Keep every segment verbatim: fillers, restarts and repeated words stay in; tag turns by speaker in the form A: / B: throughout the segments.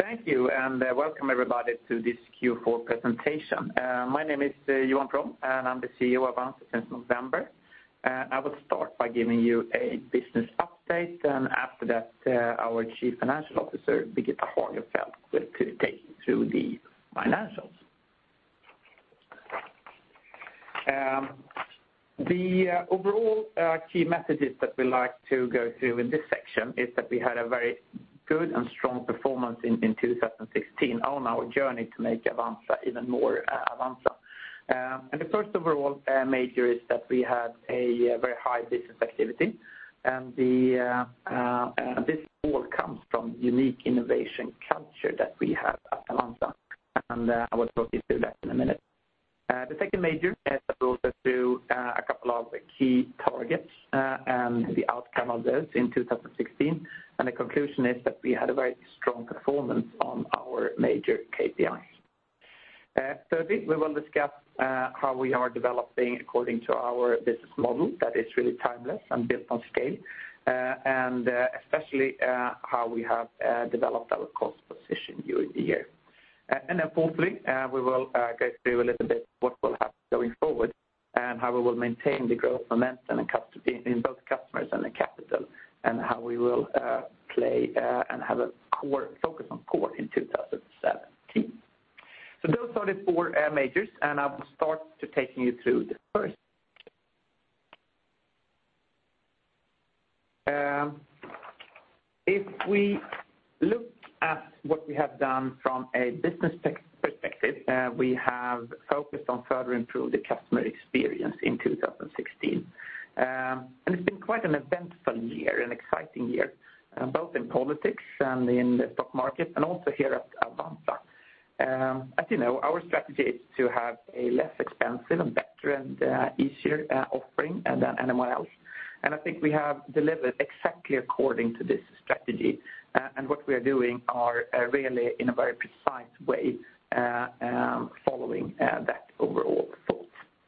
A: Thank you, and uh, welcome everybody to this Q four presentation. Uh, my name is uh, Johan Prom, and I'm the C E O of Avanza since November. Uh, I will start by giving you a business update, and after that uh, our Chief Financial Officer, Birgitta Hagenfeldt, will take you through the financials. Um, the uh, overall uh, key messages that we like to go through in this section is that we had a very good and strong performance in, in two thousand sixteen on our journey to make Avanza even more uh, Avanza. Um, and the first overall uh, major is that we had a, a very high business activity, and the uh, uh, uh, this all comes from unique innovation culture that we have at Avanza, and uh, I will talk you through that in a minute. Uh, the second major is that we also do uh, a couple of key targets uh, and the outcome of those in two thousand sixteen. And the conclusion is that we had a very strong performance on our major K P Is. Uh, thirdly, we will discuss uh, how we are developing according to our business model that is really timeless and built on scale, uh, and uh, especially uh, how we have uh, developed our cost position during the year. Uh, and then fourthly, uh, we will uh, go through a little bit what will happen going forward and how we will maintain the growth momentum in, in both customers and the capital, and how we will uh, play uh, and have a core focus on core in two thousand seventeen. So those are the four uh, majors, and I will start to taking you through the first. Um, if we look at what we have done from a business perspective, uh, we have focused on further improve the customer experience in two thousand sixteen. Um, and it's been quite an eventful year, an exciting year, uh, both in politics and in the stock market, and also here at Avanza. Um, as you know, our strategy is to have a less expensive and better and uh, easier uh, offering than anyone else. And I think we have delivered exactly according to this strategy. Uh, and what we are doing are uh, really in a very precise way uh, um, following uh, that overall thought.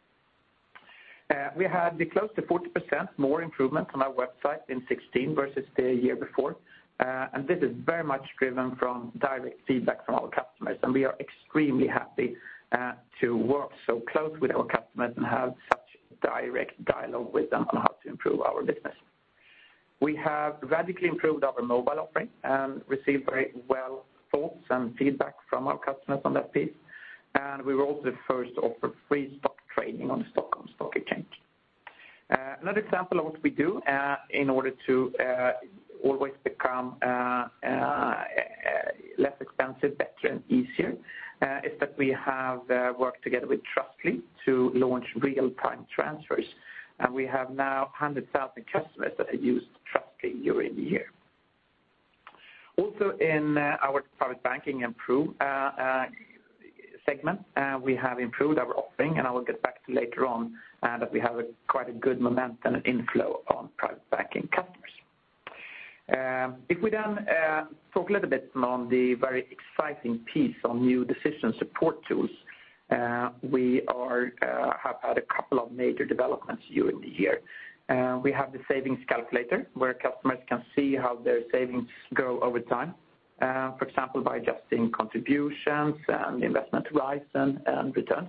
A: Uh, we had the close to forty percent more improvement on our website in sixteen versus the year before. Uh, and this is very much driven from direct feedback from our customers. And we are extremely happy uh, to work so close with our customers and have such direct dialogue with them on how to improve our business. We have radically improved our mobile offering and received very well thoughts and feedback from our customers on that piece. And we were also the first to offer free stock trading on the Stockholm Stock Exchange. Uh, another example of what we do uh, in order to uh, always become uh, uh, less expensive, better and easier uh, is that we have uh, worked together with Trustly to launch real-time transfers. And we have now one hundred thousand customers that have used Trustly during the year. Also in uh, our private banking improve uh, uh, segment, uh, we have improved our offering, and I will get back to later on uh, that we have a, quite a good momentum and inflow on private banking customers. Um, if we then uh, talk a little bit on the very exciting piece on new decision support tools, uh, we are uh, have had a couple of major developments during the year. Uh, we have the savings calculator, where customers can see how their savings grow over time. Uh, for example, by adjusting contributions and investment horizon and returns.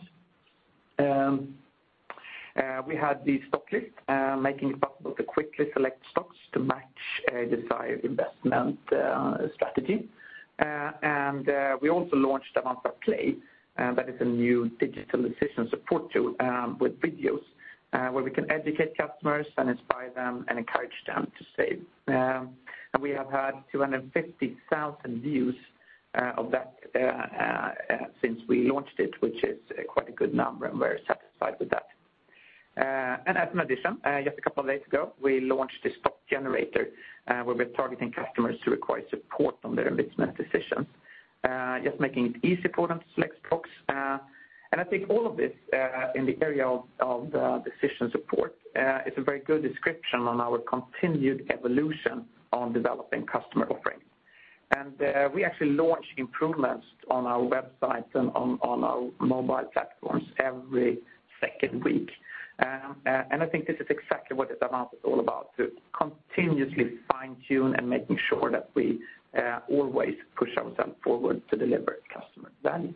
A: Um, uh, we had the stock list, uh, making it possible to quickly select stocks to match a desired investment uh, strategy. Uh, and uh, we also launched Avanza Play, uh, that is a new digital decision support tool um, with videos, uh, where we can educate customers and inspire them and encourage them to save. Um, And we have had two hundred fifty thousand views uh, of that uh, uh, uh, since we launched it, which is uh, quite a good number, and we're satisfied with that. Uh, and as an addition, uh, just a couple of days ago, we launched the stock generator, uh, where we're targeting customers who require support on their investment decisions, uh, just making it easy for them to select stocks. Uh, and I think all of this uh, in the area of, of uh, decision support uh, is a very good description on our continued evolution on developing customer offerings. And uh, we actually launch improvements on our website and on, on our mobile platforms every second week. Um, uh, and I think this is exactly what Avanza is all about, to continuously fine-tune and making sure that we uh, always push ourselves forward to deliver customer value.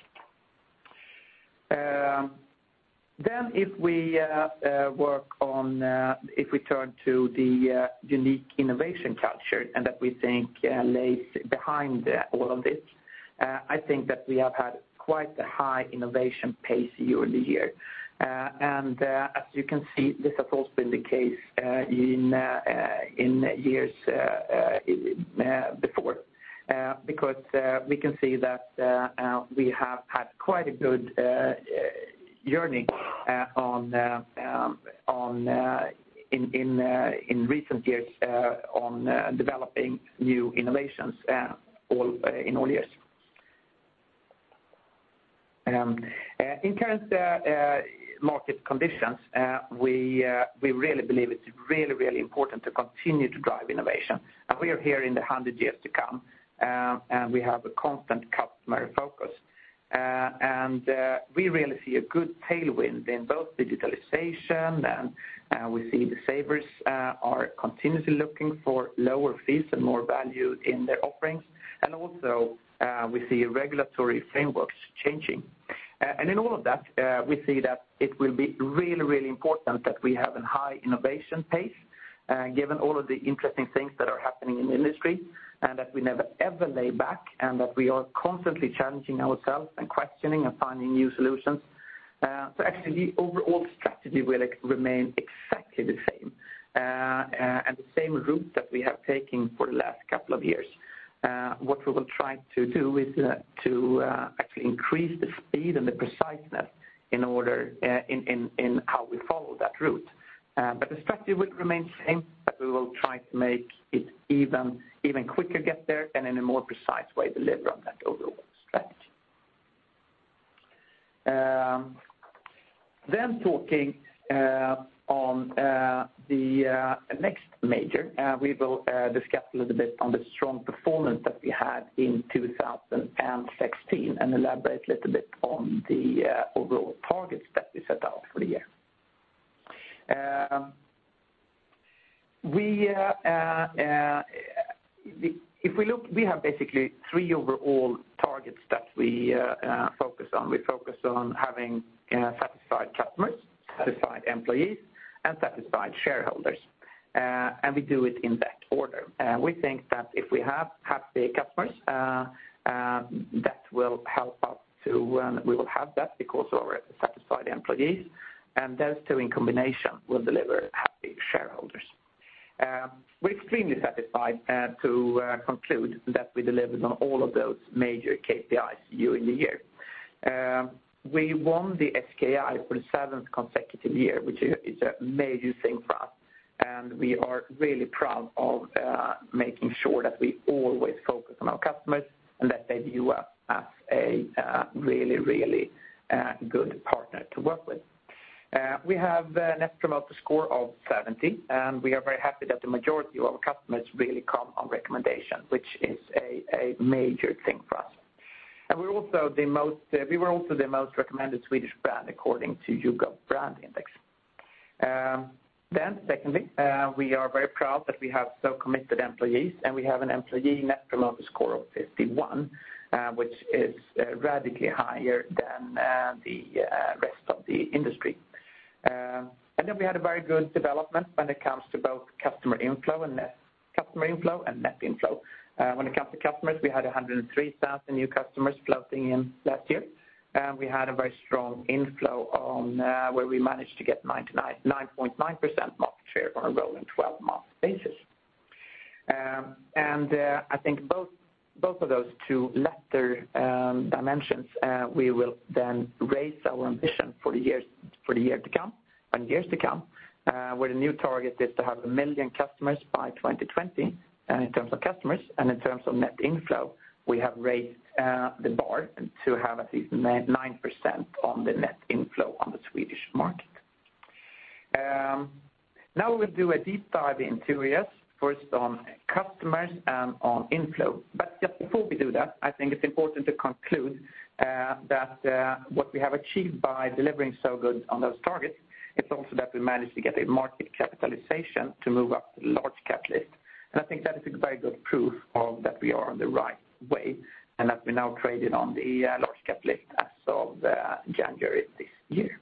A: Um, Then if we uh, uh, work on, uh, if we turn to the uh, unique innovation culture and that we think uh, lays behind uh, all of this, uh, I think that we have had quite a high innovation pace during the year. Uh, and uh, as you can see, this has also been the case uh, in, uh, uh, in years uh, uh, uh, before. Uh, because uh, we can see that uh, uh, we have had quite a good uh, uh, journey uh, on uh, um, on uh, in in uh, in recent years uh, on uh, developing new innovations uh, all uh, in all years. Um, uh, in current uh, uh, market conditions, uh, we uh, we really believe it's really really important to continue to drive innovation, and we are here in the hundred years to come, uh, and we have a constant customer focus. Uh, and uh, we really see a good tailwind in both digitalization, and uh, we see the savers uh, are continuously looking for lower fees and more value in their offerings, and also uh, we see regulatory frameworks changing. Uh, and in all of that, uh, we see that it will be really, really important that we have a high innovation pace, uh, given all of the interesting things that are happening in the industry, and that we never ever lay back, and that we are constantly challenging ourselves and questioning and finding new solutions. Uh, so actually the overall strategy will remain exactly the same, uh, uh, and the same route that we have taken for the last couple of years. Uh, what we will try to do is uh, to uh, actually increase the speed and the preciseness in order uh, in, in, in how we follow that route. Uh, but the strategy will remain the same, but we will try to make it even even quicker get there and in a more precise way deliver on that overall strategy. Um, then talking uh, on uh, the uh, next major, uh, we will uh, discuss a little bit on the strong performance that we had in two thousand sixteen and elaborate a little bit on the uh, overall targets that we set out for the year. Um, we, uh, uh, uh, if we look, we have basically three overall targets that we uh, uh, focus on. We focus on having uh, satisfied customers, satisfied employees, and satisfied shareholders. Uh, and we do it in that order. Uh, we think that if we have happy customers, uh, uh, that will help us to, um, we will have that because of our satisfied employees. And those two in combination will deliver happy shareholders. Uh, we're extremely satisfied uh, to uh, conclude that we delivered on all of those major K P Is during the year. Uh, we won the S K I for the seventh consecutive year, which is a major thing for us. And we are really proud of uh, making sure that we always focus on our customers and that they view us as a uh, really, really uh, good partner to work with. Uh, we have a Net Promoter Score of seventy, and we are very happy that the majority of our customers really come on recommendation, which is a, a major thing for us. And we're also the most, uh, we were also the most recommended Swedish brand according to YouGov Brand Index. Um, then, secondly, uh, we are very proud that we have so committed employees, and we have an employee Net Promoter Score of fifty-one. Uh, which is uh, radically higher than uh, the uh, rest of the industry. Uh, and then we had a very good development when it comes to both customer inflow and net customer inflow and net inflow. Uh, when it comes to customers, we had one hundred three thousand new customers floating in last year. And we had a very strong inflow on uh, where we managed to get ninety-nine point nine percent market share on a rolling twelve-month basis. Um, and uh, I think both Both of those two latter um, dimensions, uh, we will then raise our ambition for the years for the year to come and years to come, uh, where the new target is to have a million customers by twenty twenty uh, in terms of customers, and in terms of net inflow, we have raised uh, the bar to have at least nine percent on the net inflow on the Swedish market. Um, now we'll do a deep dive in two areas. First on customers and on inflow. But just before we do that, I think it's important to conclude uh, that uh, what we have achieved by delivering so good on those targets, it's also that we managed to get a market capitalization to move up to the large cap list. And I think that is a very good proof of that we are on the right way, and that we now traded on the uh, large cap list as of uh, January this year.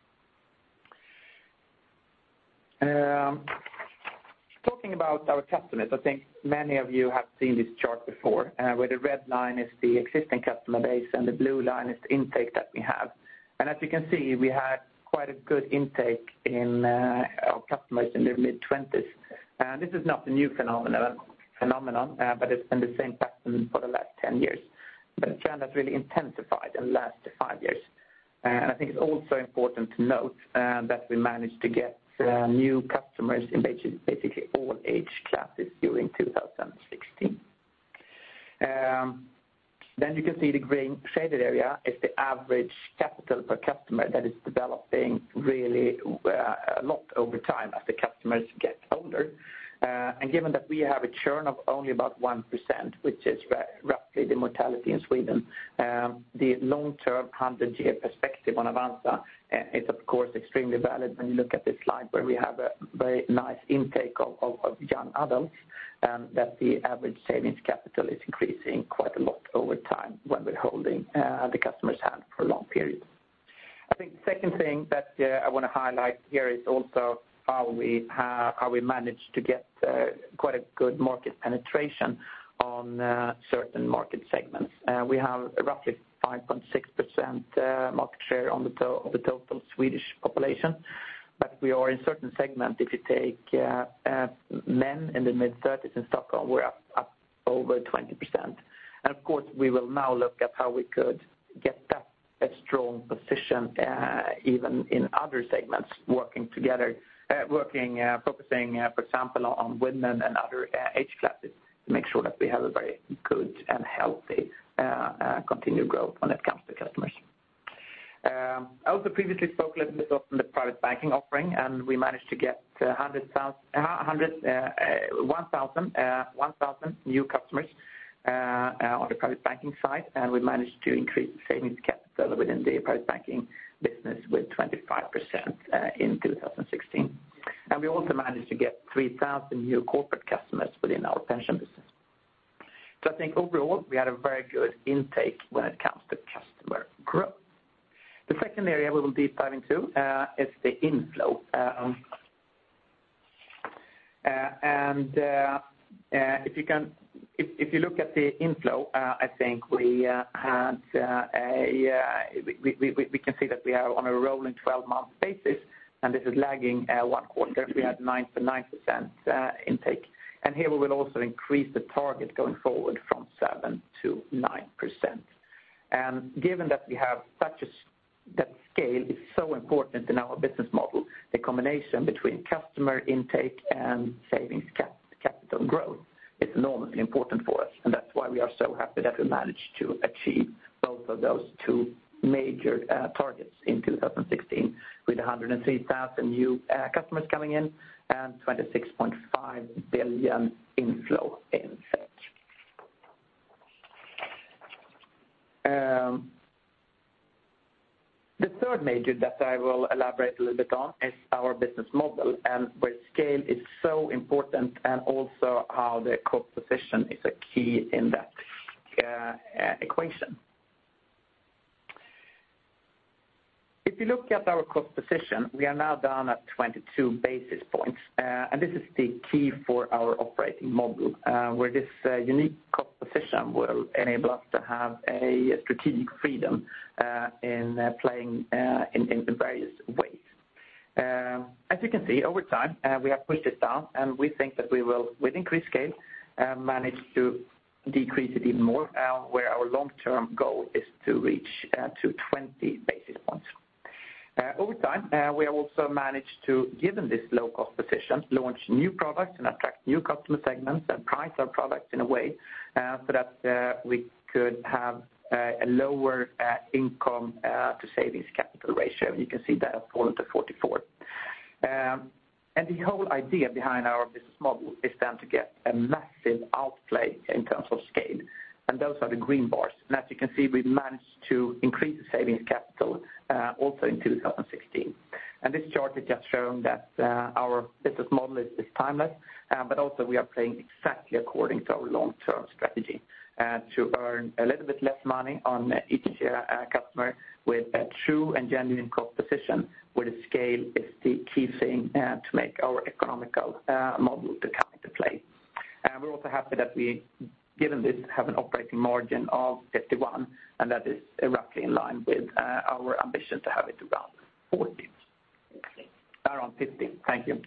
A: Um, talking about our customers, I think many of you have seen this chart before, uh, where the red line is the existing customer base and the blue line is the intake that we have. And as you can see, we had quite a good intake in uh, our customers in their mid-twenties. Uh, this is not a new phenomenon, phenomenon uh, but it's been the same pattern for the last ten years. But the trend has really intensified in the last five years. Uh, and I think it's also important to note uh, that we managed to get uh, new customers in basically all age classes during two thousand sixteen. Um, Then you can see the green shaded area is the average capital per customer that is developing really uh, a lot over time as the customers get older. Uh, and given that we have a churn of only about one percent, which is roughly the mortality in Sweden, um, the long-term hundred-year perspective on Avanza uh, is of course extremely valid when you look at this slide where we have a very nice intake of, of, of young adults, and that the average savings capital is increasing quite a lot over time when we're holding uh, the customer's hand for a long period. I think the second thing that uh, I want to highlight here is also how we have, how we managed to get uh, quite a good market penetration on uh, certain market segments. Uh, we have roughly five point six percent uh, market share on the to- of the total Swedish population. But we are in certain segments, if you take uh, uh, men in the mid-thirties in Stockholm, we're up, up over twenty percent. And of course, we will now look at how we could get that a strong position uh, even in other segments, working together, uh, working, uh, focusing, uh, for example, on women and other uh, age classes to make sure that we have a very good and healthy uh, uh, continued growth when it comes to customers. Um, I also previously spoke a little bit on the private banking offering, and we managed to get uh, one hundred, uh, uh, one thousand, uh, one thousand new customers uh, uh, on the private banking side, and we managed to increase savings capital within the private banking business with twenty-five percent uh, in two thousand sixteen. And we also managed to get three thousand new corporate customers within our pension business. So I think overall we had a very good intake when it comes to customer growth. The second area we will deep dive into uh, is the inflow. Um, uh, and uh, uh, if you can, if, if you look at the inflow, uh, I think we uh, had uh, a, uh, we, we, we, we can see that we are on a rolling twelve-month basis, and this is lagging uh, one quarter. We had nine point nine percent uh, intake. And here we will also increase the target going forward from seven to nine percent. And given that we have such a that scale is so important in our business model, the combination between customer intake and savings cap- capital growth is enormously important for us, and that's why we are so happy that we managed to achieve both of those two major uh, targets in two thousand sixteen, with one hundred three thousand new uh, customers coming in and twenty-six point five billion inflow in um, The third major that I will elaborate a little bit on is our business model, and where scale is so important, and also how the cost position is a key in that uh, uh, equation. If you look at our cost position, we are now down at twenty-two basis points, uh, and this is the key for our operating model, uh, where this uh, unique cost position will enable us to have a strategic freedom uh, in uh, playing uh, in, in various ways. Um, as you can see, over time, uh, we have pushed it down, and we think that we will, with increased scale, uh, manage to decrease it even more, uh, where our long-term goal is to reach uh, to twenty basis points. Uh, over time, uh, we have also managed to, given this low-cost position, launch new products and attract new customer segments and price our products in a way uh, so that uh, we could have uh, a lower uh, income uh, to savings capital ratio. You can see that has fallen to forty-four. Um, and the whole idea behind our business model is then to get a massive outplay in terms of scale. and those are the green bars. And as you can see, we've managed to increase the savings capital uh, also in two thousand sixteen. And this chart is just showing that uh, our business model is, is timeless, uh, but also we are playing exactly according to our long-term strategy uh, to earn a little bit less money on each uh, customer with a true and genuine cost position, where the scale is the key thing uh, to make our economical uh, model to come into play. Uh, we're also happy that we, given this, have an operating margin of fifty-one, and that is uh, roughly in line with uh, our ambition to have it around forty. Around fifty. Thank you.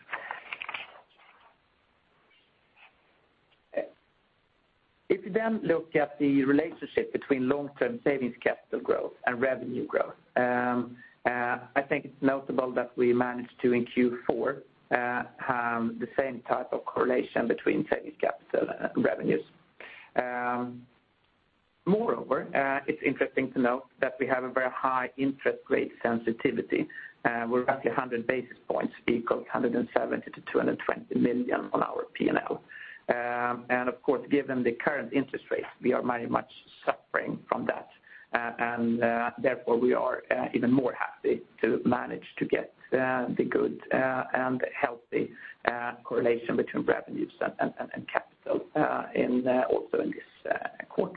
A: If you then look at the relationship between long-term savings capital growth and revenue growth, um, uh, I think it's notable that we managed to, in Q four, uh, have the same type of correlation between savings capital and revenues. Um, moreover, uh, it's interesting to note that we have a very high interest rate sensitivity. Uh, we're roughly one hundred basis points equals one hundred seventy to two hundred twenty million on our P and L. Um, and of course, given the current interest rates, we are very much suffering from that. Uh, and uh, therefore, we are uh, even more happy to manage to get uh, the good uh, and healthy uh, correlation between revenues and, and, and capital uh, in uh, also in this uh, quarter.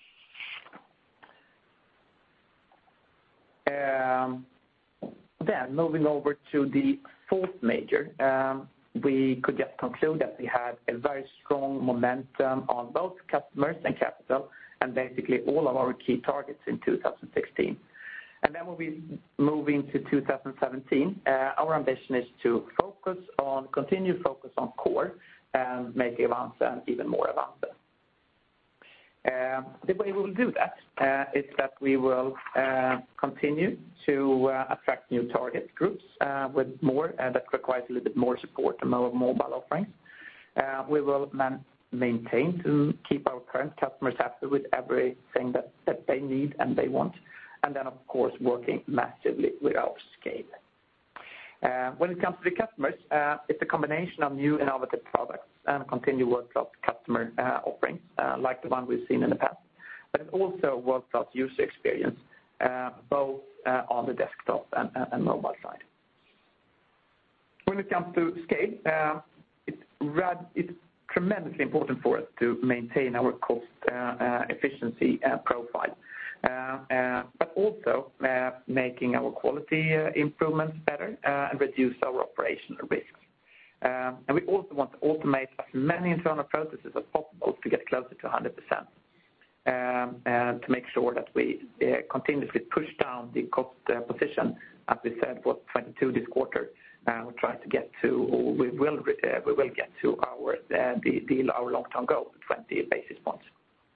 A: Um, Then moving over to the fourth major, um, we could just conclude that we had a very strong momentum on both customers and capital, and basically all of our key targets in two thousand sixteen. And then when we move into two thousand seventeen, uh, our ambition is to focus on, continue focus on core and make Avanza even more Avanza. Uh, the way we will do that uh, is that we will uh, continue to uh, attract new target groups uh, with more uh, that requires a little bit more support and more mobile offerings. Uh, we will man maintain to keep our current customers happy with everything that, that they need and they want, and then of course working massively with our scale. Uh, when it comes to the customers, uh, it's a combination of new innovative products and continue world-class customer uh, offerings, uh, like the one we've seen in the past. But it's also world-class user experience, uh, both uh, on the desktop and, and, and mobile side. When it comes to scale, uh, it's, rad it's tremendously important for us to maintain our cost uh, uh, efficiency uh, profile. Uh, uh, but also uh, making our quality uh, improvements better uh, and reduce our operational risks. Um, and we also want to automate as many internal processes as possible to get closer to one hundred percent um, and to make sure that we uh, continuously push down the cost uh, position, as we said, for twenty-two this quarter. Uh, we're trying to get to, or we will, uh, we will get to our, uh, the, the, our long-term goal, twenty basis points.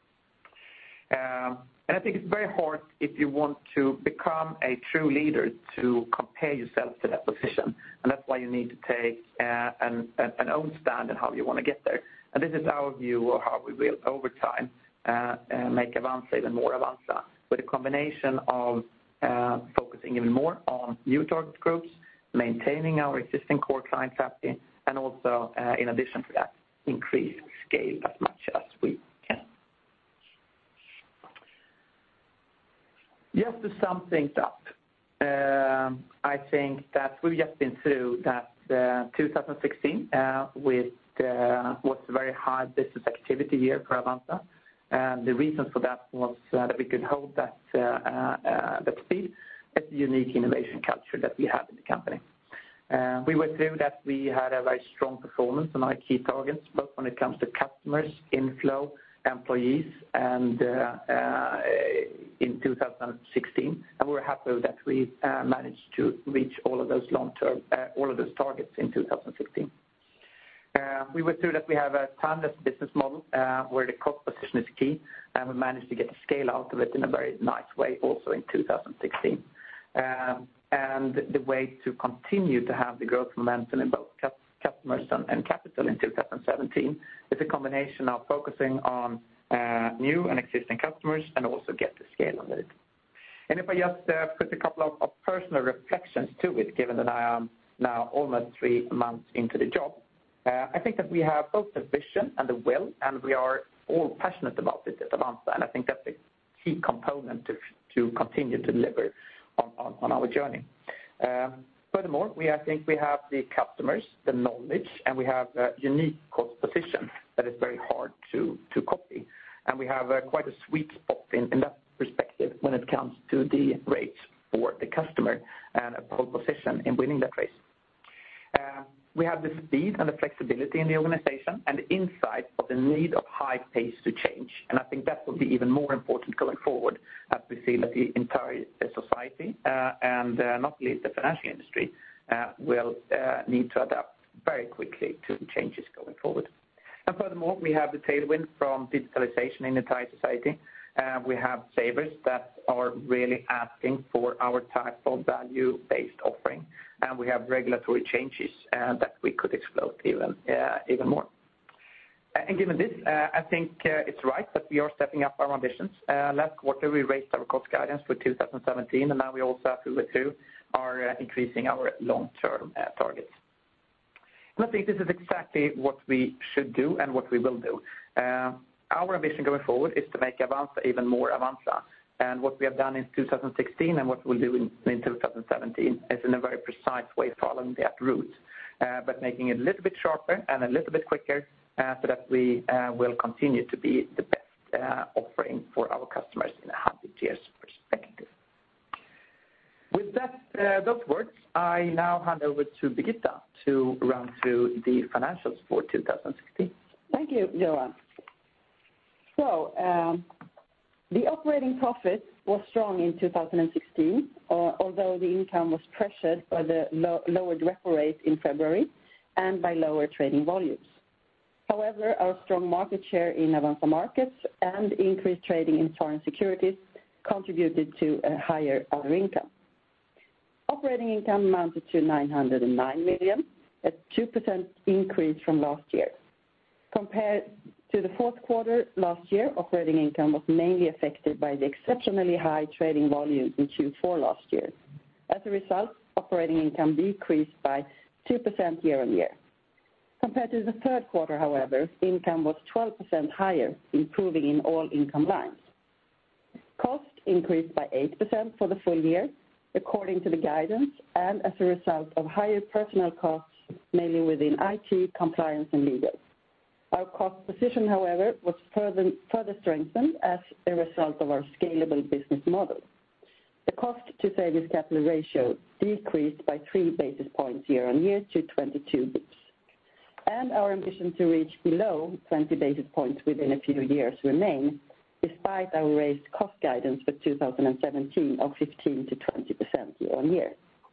A: Um, And I think it's very hard if you want to become a true leader to compare yourself to that position. And that's why you need to take uh, an, an, an own stand on how you want to get there. And this is our view of how we will, over time, uh, uh, make Avanza even more Avanza, with a combination of uh, focusing even more on new target groups, maintaining our existing core clients happy, and also, uh, in addition to that, increase scale as much as we can. Just to sum things up, um, I think that we've just been through that uh, two thousand sixteen uh, with uh, was a very high business activity year for Avanza. And the reason for that was uh, that we could hold that uh, uh, that speed. It's a unique innovation culture that we have in the company. Uh, we were through that. We had a very strong performance on our key targets, both when it comes to customers, inflow, employees, and uh, uh, in two thousand sixteen, and we're happy that we uh, managed to reach all of those long-term, uh, all of those targets in two thousand sixteen. Uh, we were through that we have a timeless business model uh, where the cost position is key, and we managed to get the scale out of it in a very nice way also in two thousand sixteen. Um, and the way to continue to have the growth momentum in both customers and, and capital in two thousand seventeen is a combination of focusing on uh, new and existing customers and also get the scale of it. And if I just uh, put a couple of, of personal reflections to it, given that I am now almost three months into the job, uh, I think that we have both the vision and the will, and we are all passionate about it at Avanza, and I think that's a key component to to continue to deliver on, on, on our journey. Um, furthermore, we I think we have the customers, the knowledge, and we have a unique cost position that is very hard to, to copy. And we have uh, quite a sweet spot in, in that perspective when it comes to the rates for the customer and a pole position in winning that race. Uh, we have the speed and the flexibility in the organization and the insight of the need of high pace to change. And I think that will be even more important going forward as we see that the entire society uh, and uh, not least the financial industry uh, will uh, need to adapt very quickly to changes going forward. And furthermore, we have the tailwind from digitalization in the entire society. Uh, we have savers that are really asking for our type of value-based offering, and we have regulatory changes uh, that we could explode even uh, even more. Uh, and given this, uh, I think uh, it's right that we are stepping up our ambitions. Uh, last quarter, we raised our cost guidance for two thousand seventeen, and now we also, as we went through, are uh, increasing our long-term uh, targets. And I think this is exactly what we should do and what we will do. Uh, Our ambition going forward is to make Avanza even more Avanza. And what we have done in two thousand sixteen and what we'll do in, in two thousand seventeen is in a very precise way following that route, uh, but making it a little bit sharper and a little bit quicker uh, so that we uh, will continue to be the best uh, offering for our customers in a hundred years perspective. With that, uh, those words, I now hand over to Birgitta to run through the financials for two thousand sixteen.
B: Thank you, Johan. So, um, the operating profit was strong in two thousand sixteen, uh, although the income was pressured by the lo- lowered repo rate in February and by lower trading volumes. However, our strong market share in Avanza Markets and increased trading in foreign securities contributed to a higher other income. Operating income amounted to nine hundred nine million, a two percent increase from last year. Compared to the fourth quarter last year, operating income was mainly affected by the exceptionally high trading volumes in Q four last year. As a result, operating income decreased by two percent year on year. Compared to the third quarter, however, income was twelve percent higher, improving in all income lines. Cost increased by eight percent for the full year, according to the guidance, and as a result of higher personnel costs, mainly within I T, compliance, and legal. Our cost position, however, was further, further strengthened as a result of our scalable business model. The cost-to-savings capital ratio decreased by three basis points year-on-year to twenty-two basis points. And our ambition to reach below twenty basis points within a few years remains, despite our raised cost guidance for two thousand seventeen of fifteen to twenty percent year-on-year.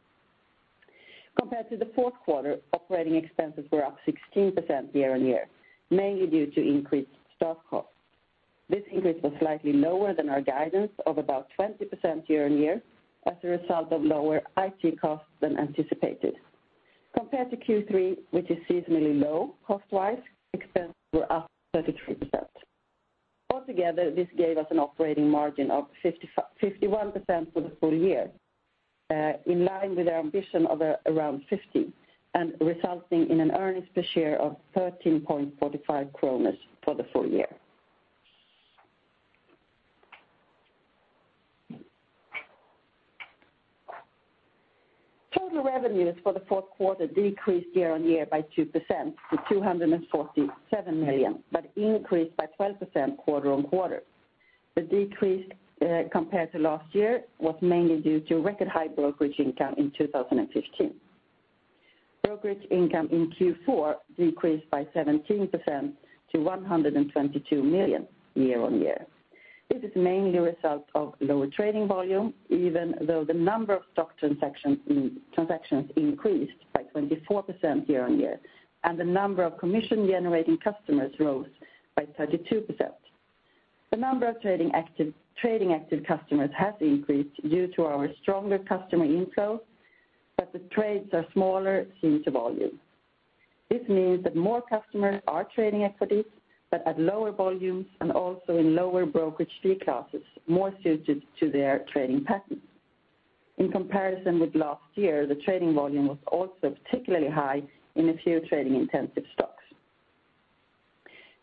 B: Compared to the fourth quarter, operating expenses were up sixteen percent year-on-year, mainly due to increased staff costs. This increase was slightly lower than our guidance of about twenty percent year-on-year as a result of lower I T costs than anticipated. Compared to Q three, which is seasonally low cost-wise, expenses were up thirty-three percent. Altogether, this gave us an operating margin of fifty-one percent for the full year, uh, in line with our ambition of uh, around fifty, and resulting in an earnings per share of thirteen point four five kronor for the full year. Total revenues for the fourth quarter decreased year-on-year by two percent to two hundred forty-seven million, but increased by twelve percent quarter-on-quarter. The decrease uh, compared to last year was mainly due to record high brokerage income in two thousand fifteen. Brokerage income in Q four decreased by seventeen percent to one hundred twenty-two million year-on-year. This is mainly a result of lower trading volume, even though the number of stock transactions, in, transactions increased by twenty-four percent year-on-year, and the number of commission-generating customers rose by thirty-two percent. The number of trading active, trading active customers has increased due to our stronger customer inflow, but the trades are smaller seen to volume. This means that more customers are trading equities, but at lower volumes and also in lower brokerage fee classes, more suited to their trading patterns. In comparison with last year, the trading volume was also particularly high in a few trading-intensive stocks.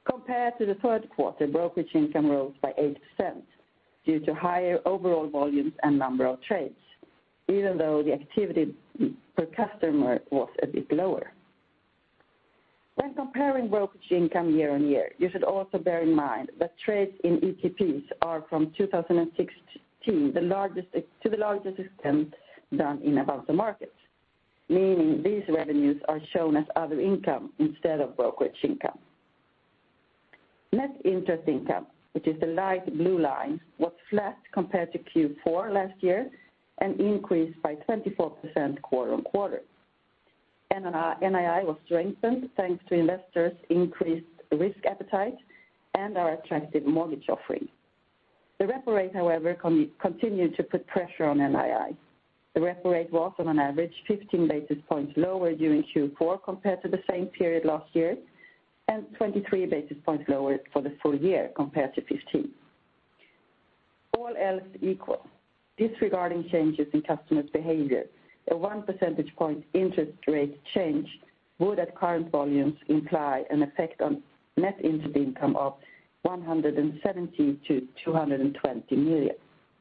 B: Compared to the third quarter, brokerage income rose by eight percent due to higher overall volumes and number of trades, even though the activity per customer was a bit lower. When comparing brokerage income year on year, you should also bear in mind that trades in E T Ps are from two thousand sixteen the largest, to the largest extent done in Avanza Markets, meaning these revenues are shown as other income instead of brokerage income. Net interest income, which is the light blue line, was flat compared to Q four last year and increased by twenty-four percent quarter on quarter. N I I was strengthened thanks to investors' increased risk appetite and our attractive mortgage offering. The repo rate, however, con continued to put pressure on N I I. The repo rate was on an average fifteen basis points lower during Q four compared to the same period last year, and twenty-three basis points lower for the full year compared to fifteen. All else equal, disregarding changes in customers' behavior, a one percentage point interest rate change would at current volumes imply an effect on net interest income of one hundred seventy to two hundred twenty million.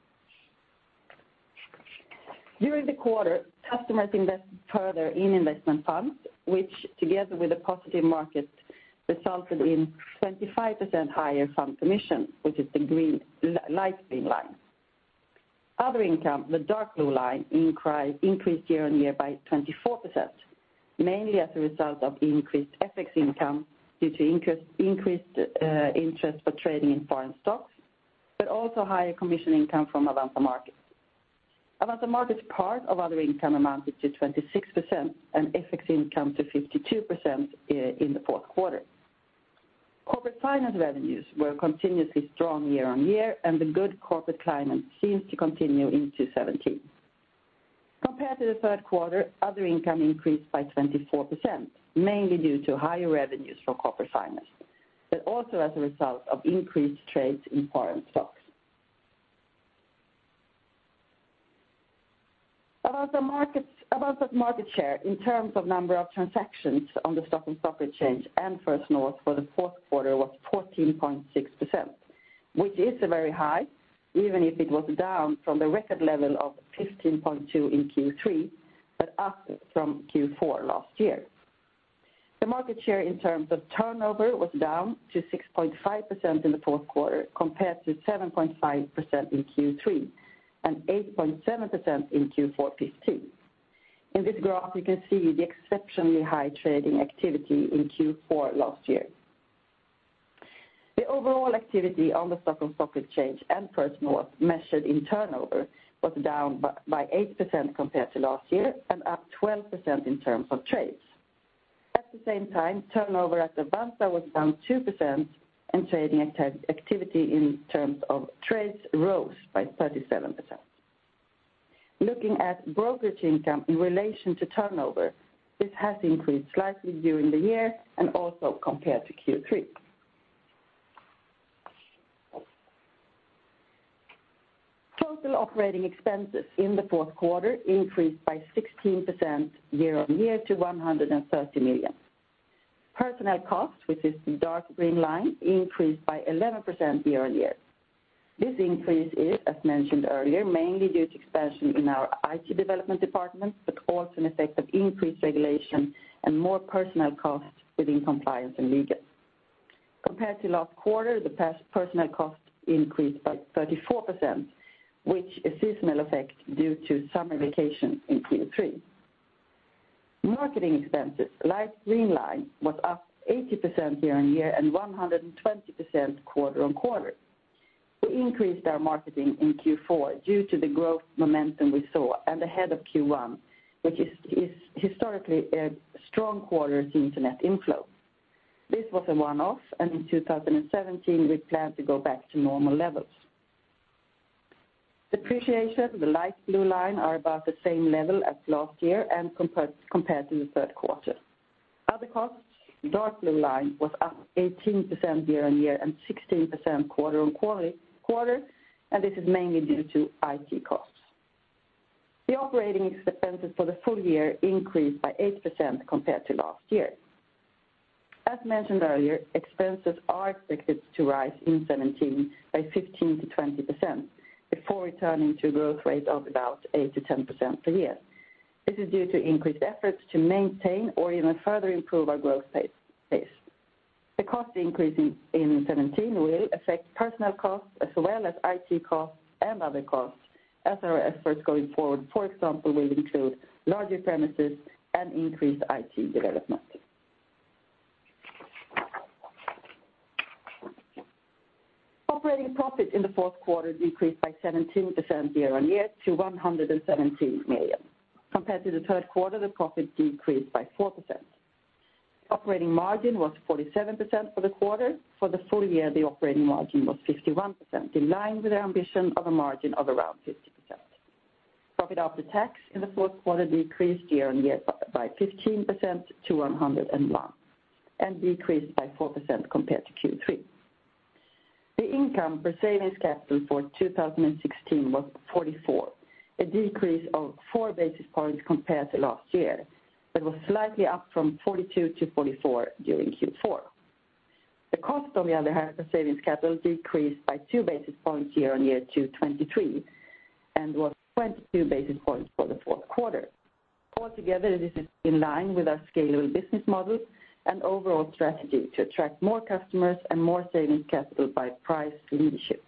B: During the quarter, customers invested further in investment funds, which together with a positive market resulted in twenty-five percent higher fund commission, which is the green, light green line. Other income, the dark blue line, increased year on year by twenty-four percent, mainly as a result of increased F X income due to increased, increased uh, interest for trading in foreign stocks, but also higher commission income from Avanza Markets. Avanza Markets part of other income amounted to twenty-six percent and F X income to fifty-two percent in the fourth quarter. Corporate finance revenues were continuously strong year on year, and the good corporate climate seems to continue into seventeen. Compared to the third quarter, other income increased by twenty-four percent, mainly due to higher revenues from corporate finance, but also as a result of increased trades in foreign stocks. Avanza Markets, Avanza's market share in terms of number of transactions on the Stockholm Stock Exchange and First North for the fourth quarter was fourteen point six percent, which is a very high, even if it was down from the record level of fifteen point two in Q three, but up from Q four last year. The market share in terms of turnover was down to six point five percent in the fourth quarter compared to seven point five percent in Q three and eight point seven percent in Q four fifteen. In this graph, you can see the exceptionally high trading activity in Q four last year. The overall activity on the Stockholm Stock Exchange and First North measured in turnover was down by eight percent compared to last year and up twelve percent in terms of trades. At the same time, turnover at Avanza was down two percent and trading acti activity in terms of trades rose by thirty-seven percent. Looking at brokerage income in relation to turnover, this has increased slightly during the year and also compared to Q three. Total operating expenses in the fourth quarter increased by sixteen percent year on year to one hundred thirty million. Personnel costs, which is the dark green line, increased by eleven percent year on year. This increase is, as mentioned earlier, mainly due to expansion in our I T development department, but also an effect of increased regulation and more personnel costs within compliance and legal. Compared to last quarter, the personnel cost increased by thirty-four percent, which is a seasonal effect due to summer vacation in Q three. Marketing expenses, light green line, was up eighty percent year on year and one hundred twenty percent quarter on quarter. We increased our marketing in Q four due to the growth momentum we saw and ahead of Q one, which is, is historically a strong quarter seen to net inflow. This was a one-off, and in two thousand seventeen we plan to go back to normal levels. Depreciation, the light blue line, are about the same level as last year and compared, compared to the third quarter. Other costs, dark blue line, was up eighteen percent year on year and sixteen percent quarter on quarter, quarter, and this is mainly due to I T costs. The operating expenses for the full year increased by eight percent compared to last year. As mentioned earlier, expenses are expected to rise in seventeen by fifteen to twenty percent before returning to a growth rate of about eight to ten percent per year. This is due to increased efforts to maintain or even further improve our growth pace. The cost increase in, in seventeen will affect personnel costs as well as I T costs and other costs, as our efforts going forward, for example, will include larger premises and increased I T development. Operating profit in the fourth quarter decreased by seventeen percent year-on-year to one hundred seventeen million. Compared to the third quarter, the profit decreased by four percent. Operating margin was forty-seven percent for the quarter. For the full year, the operating margin was fifty-one percent, in line with our ambition of a margin of around fifty percent. Profit after tax in the fourth quarter decreased year-on-year by fifteen percent to one hundred one, and decreased by four percent compared to Q three. The income per savings capital for two thousand sixteen was forty-four, a decrease of four basis points compared to last year, but was slightly up from forty-two to forty-four during Q four. The cost, on the other hand, per savings capital decreased by two basis points year-on-year to twenty-three, and was twenty-two basis points for the fourth quarter. Altogether, this is in line with our scalable business model and overall strategy to attract more customers and more savings capital by price leadership.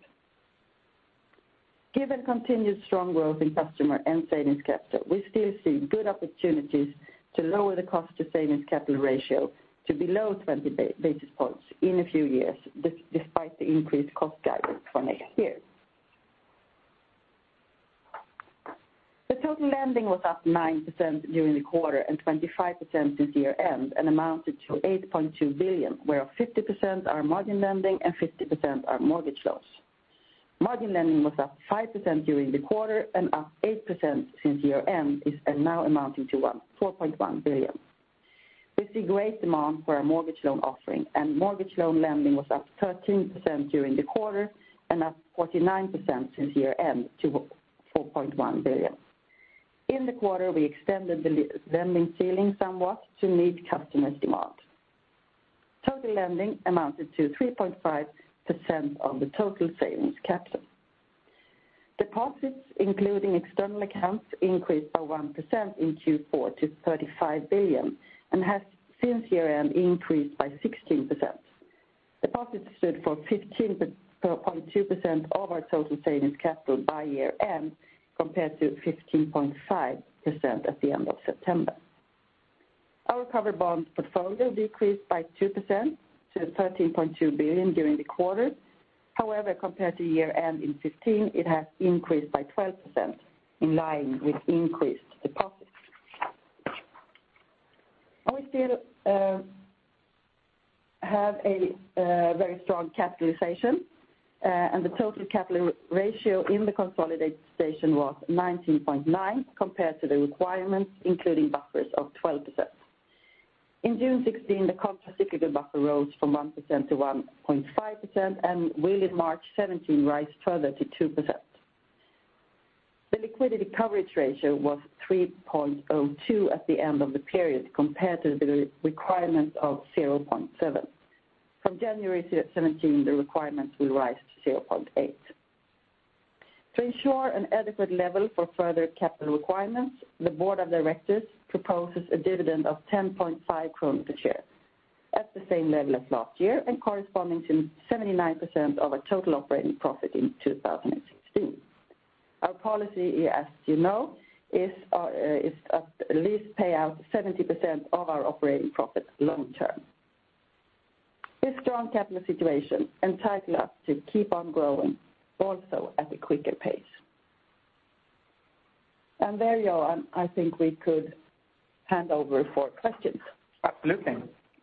B: Given continued strong growth in customer and savings capital, we still see good opportunities to lower the cost to savings capital ratio to below twenty basis points in a few years, despite the increased cost guidance for next year. The total lending was up nine percent during the quarter and twenty-five percent since year-end, and amounted to eight point two billion, whereof fifty percent are margin lending and fifty percent are mortgage loans. Margin lending was up five percent during the quarter and up eight percent since year-end, is and now amounting to four point one billion. We see great demand for our mortgage loan offering, and mortgage loan lending was up thirteen percent during the quarter and up forty-nine percent since year-end to four point one billion. In the quarter, we extended the lending ceiling somewhat to meet customers' demand. Total lending amounted to three point five percent of the total savings capital. Deposits, including external accounts, increased by one percent in Q four to thirty-five billion, and has since year-end increased by sixteen percent. Deposits stood for fifteen point two percent of our total savings capital by year-end, compared to fifteen point five percent at the end of September. Our covered bond portfolio decreased by two percent to thirteen point two billion during the quarter. However, compared to year-end in fifteen, it has increased by twelve percent, in line with increased deposits. And we still uh, have a uh, very strong capitalization. Uh, and the total capital ratio in the consolidated station was nineteen point nine compared to the requirements, including buffers of twelve percent. In June sixteen, the countercyclical buffer rose from one percent to one point five percent, and will in March seventeen rise further to two percent. The liquidity coverage ratio was three point zero two at the end of the period, compared to the requirement of zero point seven. From January seventeenth, the requirements will rise to zero point eight. To ensure an adequate level for further capital requirements, the Board of Directors proposes a dividend of ten point five kronor per share, at the same level as last year and corresponding to seventy-nine percent of our total operating profit in two thousand sixteen. Our policy, as you know, is, uh, is at least pay out seventy percent of our operating profit long term. This strong capital situation entitles us to keep on growing, also at a quicker pace. And there, Johan, I think we could hand over for questions.
A: Absolutely.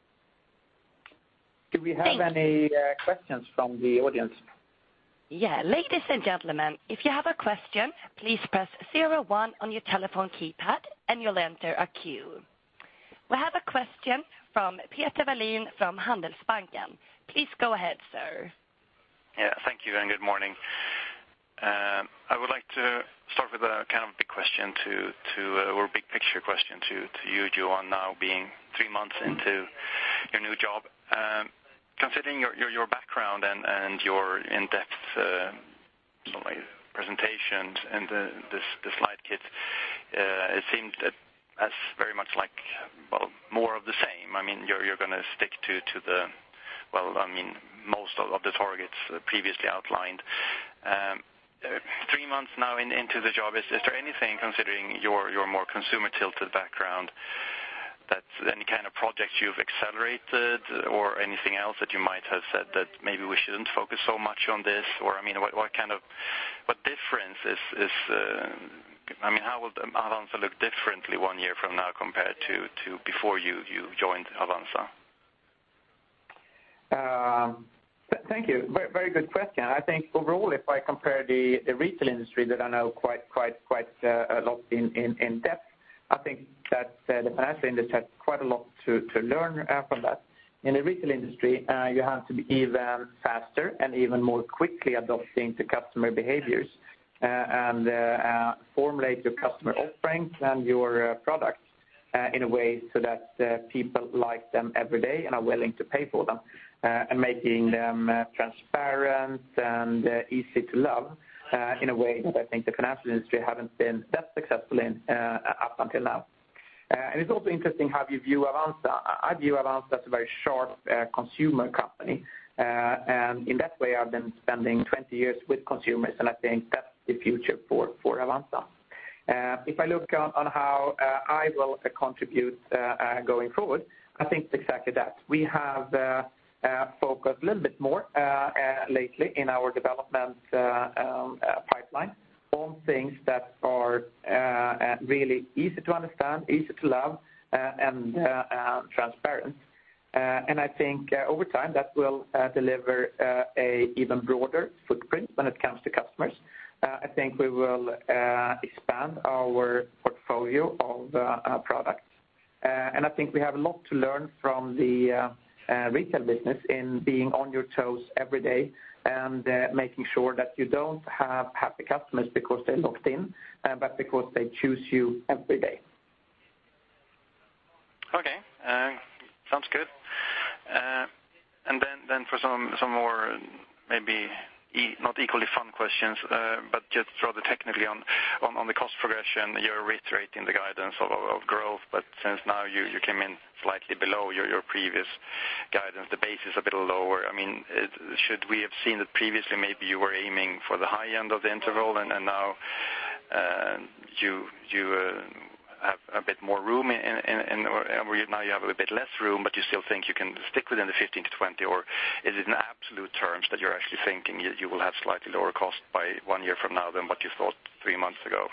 A: Do we have any uh, questions from the audience?
C: Yeah, ladies and gentlemen, if you have a question, please press zero one on your telephone keypad and you'll enter a queue. We have a question from Peter Wallin from Handelsbanken. Please go ahead, sir.
D: Yeah, thank you and good morning. Uh, I would like to start with a kind of big question to, to uh, or big picture question to, to you, Johan, now being three months into your new job. Um, considering your, your, your background and, and your in-depth uh, presentations and the, this, the slide kit, uh, it seemed that as very much like, well, more of the same. I mean, you're, you're going to stick to, to the, well, I mean, most of, of the targets uh, previously outlined. Um, uh, three months now in, into the job, is, is there anything, considering your, your more consumer-tilted background, that any kind of projects you've accelerated or anything else that you might have said that maybe we shouldn't focus so much on this? Or, I mean, what, what kind of, what difference is, is uh, I mean, how will Avanza look differently one year from now compared to, to before you, you joined Avanza?
A: Um, th- thank you. Very, very good question. I think overall, if I compare the, the retail industry that I know quite quite quite uh, a lot in, in, in depth, I think that uh, the financial industry has quite a lot to, to learn uh, from that. In the retail industry, uh, you have to be even faster and even more quickly adopting to customer behaviors uh, and uh, uh, formulate your customer offerings and your uh, products uh, in a way so that uh, people like them every day and are willing to pay for them, uh, and making them uh, transparent and uh, easy to love. Uh, in a way that I think the financial industry haven't been that successful in uh, up until now. Uh, and it's also interesting how you view Avanza. I view Avanza as a very sharp uh, consumer company. Uh, and in that way, I've been spending twenty years with consumers, and I think that's the future for, for Avanza. Uh, if I look on, on how uh, I will uh, contribute uh, uh, going forward, I think it's exactly that. We have uh, Uh, focus a little bit more uh, uh, lately in our development uh, um, uh, pipeline on things that are uh, uh, really easy to understand, easy to love, uh, and uh, uh, transparent. Uh, and I think uh, over time that will uh, deliver uh, a even broader footprint when it comes to customers. Uh, I think we will uh, expand our portfolio of uh, uh, products. Uh, and I think we have a lot to learn from the uh, Uh, retail business in being on your toes every day and uh, making sure that you don't have happy customers because they're locked in, uh, but because they choose you every day.
D: Okay, uh, sounds good. Uh, and then, then for some some more maybe e- not equally fun questions, uh, but just rather technically on, on, on the cost progression, you're reiterating the guidance of, of, of growth, but since now you, you came in slightly below your, your previous guidance, the base is a bit lower. I mean, it, should we have seen that previously maybe you were aiming for the high end of the interval, and, and now uh, you you uh, have a bit more room, in, in, in, or now you have a bit less room, but you still think you can stick within the fifteen to twenty, or is it in absolute terms that you're actually thinking you, you will have slightly lower cost by one year from now than what you thought three months ago?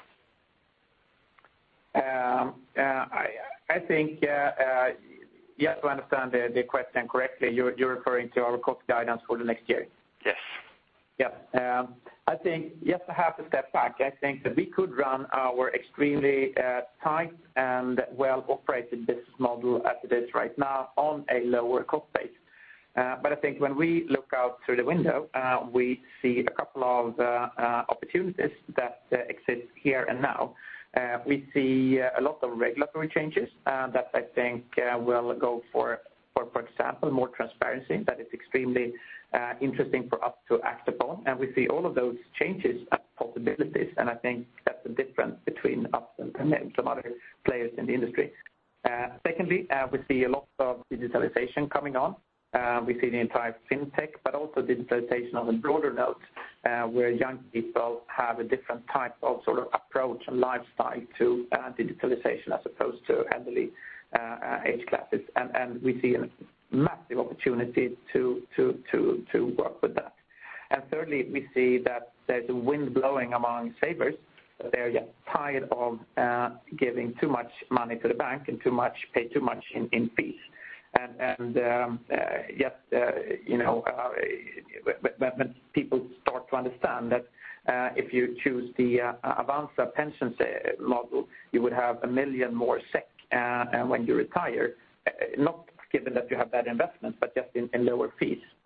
A: Um, uh, I, I think, uh, uh, yes, to understand the, the question correctly, you're, you're referring to our cost guidance for the next year.
D: Yes.
A: Yeah. Um, I think, yes, to have to step back, I think that we could run our extremely uh, tight and well-operated business model as it is right now on a lower cost base. Uh, but I think when we look out through the window, uh, we see a couple of uh, uh, opportunities that uh, exist here and now. Uh, we see uh, a lot of regulatory changes uh, that I think uh, will go for, for, for example, more transparency. That is extremely uh, interesting for us to act upon. And we see all of those changes as possibilities. And I think that's the difference between us and, and some other players in the industry. Uh, secondly, uh, we see a lot of digitalization coming on. Uh, we see the entire fintech, but also digitalization on a broader note, uh, where young people have a different type of sort of approach and lifestyle to uh, digitalization as opposed to elderly uh, uh, age classes, and, and we see a massive opportunity to to to to work with that. And thirdly, we see that there's a wind blowing among savers. That they're just tired of uh, giving too much money to the bank and too much pay too much in, in fees. And, and um, uh, yes, uh, you know, uh, when, when people start to understand that uh, if you choose the uh, Avanza pension model, you would have a million more SEK uh, when you retire, uh, not given that you have that investment, but just in, in lower fees.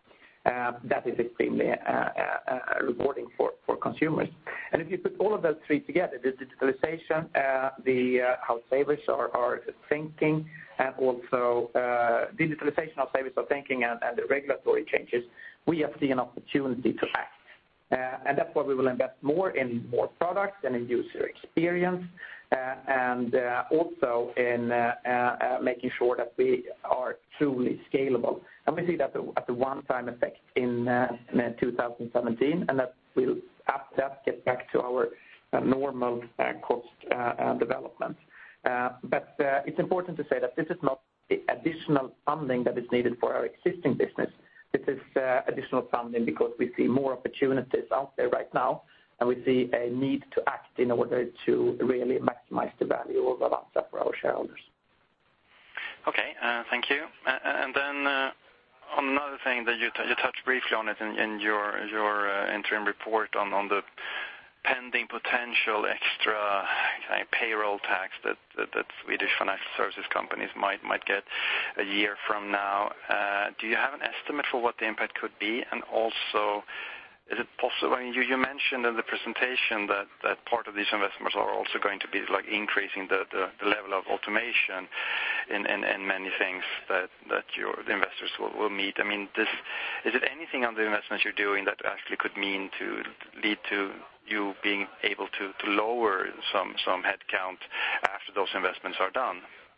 A: uh, that is extremely uh, uh, rewarding for, for consumers. And if you put all of those three together, the digitalization, uh, the uh, how savers are, are thinking, and also uh, digitalization of savers are thinking, and, and the regulatory changes, we have seen an opportunity to act. Uh, and that's why we will invest more in more products and in user experience, uh, and uh, also in uh, uh, making sure that we are truly scalable. And we see that as a one-time effect in, uh, in two thousand seventeen, and that will after that get back to our uh, normal uh, cost uh, uh, development. Uh, but uh, it's important to say that this is not the additional funding that is needed for our existing business. This is uh, additional funding because we see more opportunities out there right now, and we see a need to act in order to really maximize the value of Avanza for our shareholders.
D: Okay, uh, thank you. Uh, and then uh, on another thing that you, t- you touched briefly on it in, in your your uh, interim report on, on the pending potential extra kind of payroll tax that, that, that Swedish financial services companies might might get a year from now. Uh, do you have an estimate for what the impact could be? And also, is it possible, I mean, you, you mentioned in the presentation that, that part of these investments are also going to be like increasing the, the, the level of automation in, in, in many things that, that your the investors will, will meet. I mean, this, is it anything on the investments you're doing that actually could mean to lead to you being able to, to lower some, some headcount after those investments are done?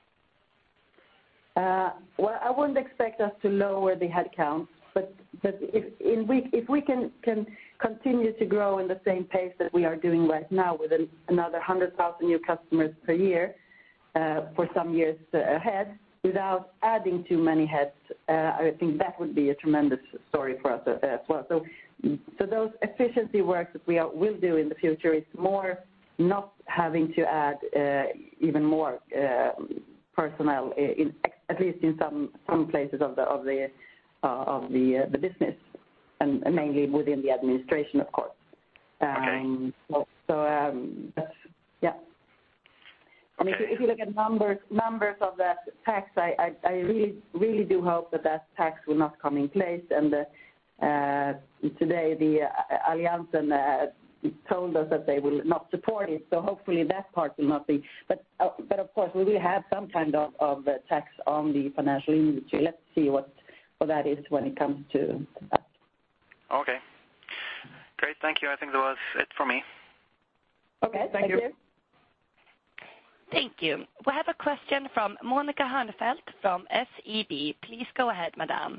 B: Uh, well, I wouldn't expect us to lower the headcount, but, but if, in we, if we can, can continue to grow in the same pace that we are doing right now with an, another one hundred thousand new customers per year uh, for some years uh, ahead, without adding too many heads, uh, I think that would be a tremendous story for us uh, as well. So, so those efficiency work that we are, will do in the future is more not having to add uh, even more uh, personnel, in, at least in some, some places of the of the uh, of the uh, the business, and, and mainly within the administration, of course. Um, okay. So, so um, that's, yeah. And okay. if, you, if you look at numbers numbers of that tax, I, I, I really really do hope that that tax will not come in place. And the, uh, today the uh, Alliansen uh, told us that they will not support it. So hopefully that part will not be. But uh, but of course we will have some kind of, of uh, tax on the financial industry. Let's see what, what that is when it comes to that.
D: Okay. Great. Thank you. I think that was it for me.
B: Okay. Thank,
A: thank you.
B: you.
C: Thank you. We have a question from Monica Hörnfeldt from S E B. Please go ahead, madam.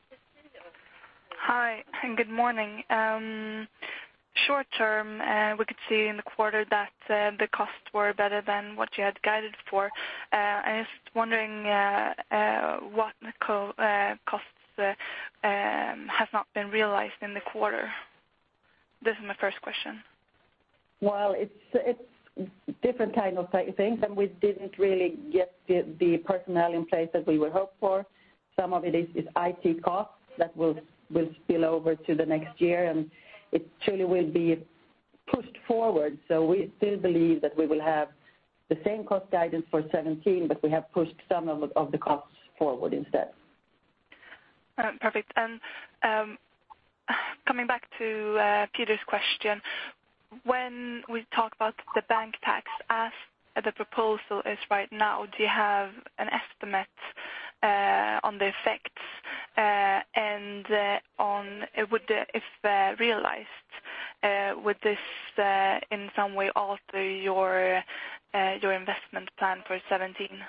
E: Hi, and good morning. Um, short term, uh, we could see in the quarter that uh, the costs were better than what you had guided for. Uh, I was wondering uh, uh, what co- uh, costs uh, um, have not been realized in the quarter. This is my first question.
B: Well, it's it's different kind of things, and we didn't really get the, the personnel in place that we would hope for. Some of it is, is I T costs that will will spill over to the next year, and it truly will be pushed forward. So we still believe that we will have the same cost guidance for seventeen, but we have pushed some of, of the costs forward instead.
E: Uh, perfect. And um, coming back to uh, Peter's question, when we talk about the bank tax, as the proposal is right now, do you have an estimate uh, on the effects uh, and uh, on uh, would the, if uh, realized, uh, would this uh, in some way alter your uh, your investment plan for seventeen?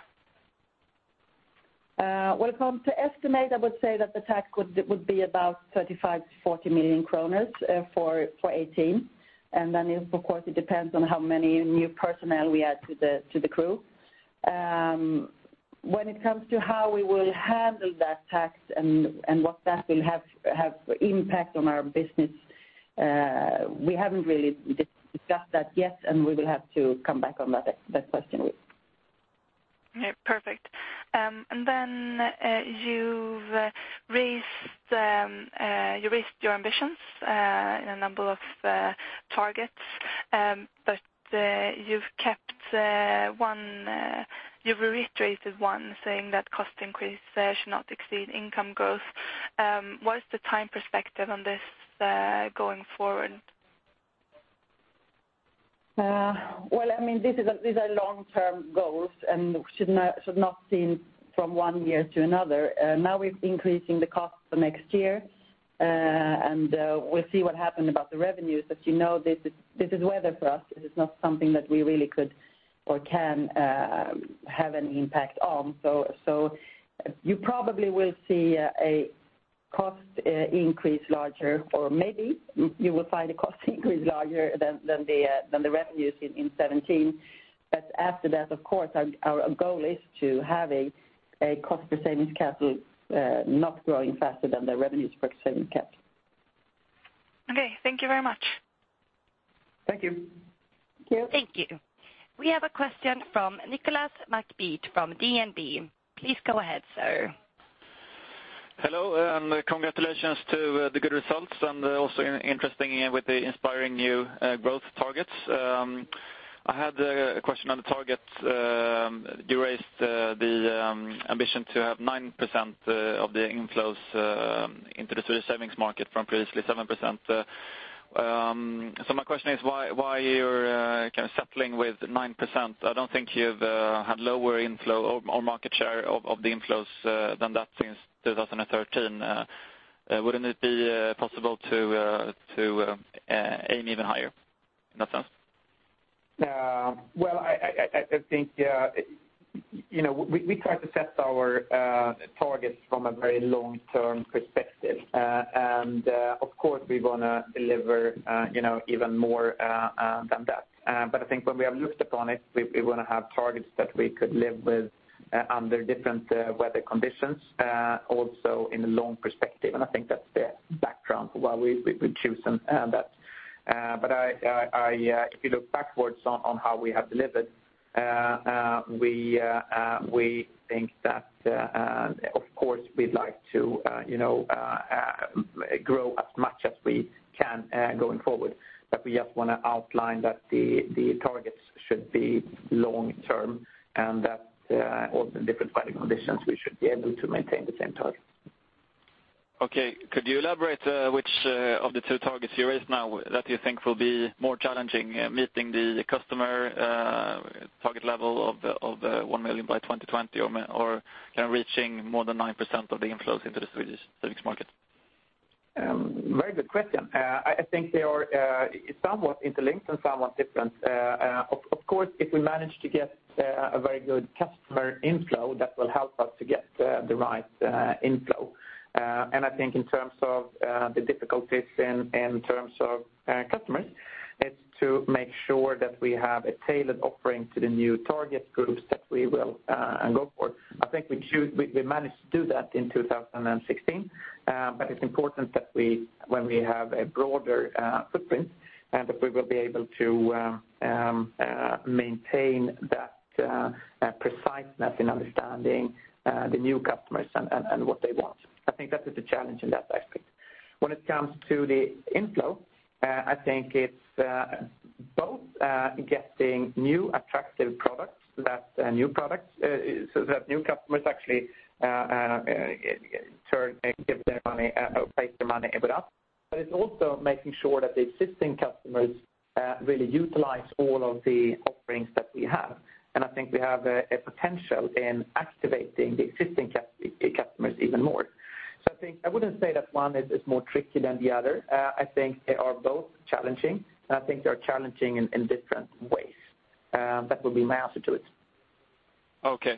B: Uh, well, from to estimate, I would say that the tax would would be about thirty-five to forty million kronor uh, for for eighteen. And then, it, of course, it depends on how many new personnel we add to the to the crew. Um, when it comes to how we will handle that tax and and what that will have have impact on our business, uh, we haven't really discussed that yet, and we will have to come back on that that question.
E: Okay, perfect. Um, and then uh, you've uh, raised um, uh, you raised your ambitions uh, in a number of uh, targets, um, but uh, you've kept uh, one. Uh, you've reiterated one, saying that cost increase uh, should not exceed income growth. um, what is the time perspective on this uh, going forward?
B: Uh, well, I mean, this is a, these are long-term goals and should not should not seen from one year to another. Uh, now we're increasing the cost for next year, uh, and uh, we'll see what happens about the revenues. As you know, this is this is weather for us. This is not something that we really could or can uh, have any impact on. So, so you probably will see uh, a cost uh, increase larger, or maybe you will find a cost increase larger than, than the uh, than the revenues in, in seventeen. But after that, of course, our, our goal is to have a, a cost per savings capital uh, not growing faster than the revenues per savings capital.
E: Okay, thank you very much.
A: Thank you.
B: Thank you.
C: Thank you. We have a question from Nicholas McBeat from D N B. Please go ahead, sir.
F: Hello, and congratulations to uh, the good results, and uh, also in, interesting uh, with the inspiring new uh, growth targets. Um, I had a question on the target. Um, you raised uh, the um, ambition to have nine percent uh, of the inflows uh, into the Swedish savings market from previously seven percent. Uh, um, so my question is why, why you're uh, kind of settling with nine percent. I don't think you've uh, had lower inflow or, or market share of, of the inflows uh, than that since two thousand thirteen. Uh, uh, wouldn't it be uh, possible to uh, to uh, uh, aim even higher in that sense?
A: Uh, well, I, I, I think, uh, you know, we, we try to set our uh, targets from a very long-term perspective. Uh, and, uh, of course, we want to deliver, uh, you know, even more uh, uh, than that. Uh, but I think when we have looked upon it, we, we want to have targets that we could live with uh, under different uh, weather conditions, uh, also in a long perspective. And I think that's the background for why we, we, we've chosen uh, that. Uh, but I, I, I uh, if you look backwards on, on how we have delivered, uh, uh, we uh, uh, we think that uh, uh, of course we'd like to uh, you know uh, uh, grow as much as we can uh, going forward. But we just want to outline that the the targets should be long term, and that uh, also in different weather conditions we should be able to maintain the same target.
F: Okay. Could you elaborate uh, which uh, of the two targets you raised now that you think will be more challenging, uh, meeting the customer uh, target level of of uh, one million by twenty twenty, or, or kind of reaching more than nine percent of the inflows into the Swedish savings market?
A: Um, very good question. Uh, I, I think they are uh, somewhat interlinked and somewhat different. Uh, uh, of, of course, if we manage to get uh, a very good customer inflow, that will help us to get uh, the right uh, inflow. Uh, and I think in terms of uh, the difficulties in, in terms of uh, customers, it's to make sure that we have a tailored offering to the new target groups that we will uh, go for. I think we, choose, we, we managed to do that in two thousand sixteen, uh, but it's important that we, when we have a broader uh, footprint, and that we will be able to um, um, uh, maintain that uh, uh, preciseness in understanding uh, the new customers and, and, and what they want. I think that is a challenge in that aspect. When it comes to the inflow, uh, I think it's uh, both uh, getting new attractive products, that uh, new products, uh, so that new customers actually uh, uh, turn and give their money, uh, place their money with us. But it's also making sure that the existing customers uh, really utilize all of the offerings that we have. And I think we have a, a potential in activating the existing customers even more. So I think I wouldn't say that one is, is more tricky than the other. Uh, I think they are both challenging, and I think they are challenging in, in different ways. Um, that would be my answer to it.
F: Okay.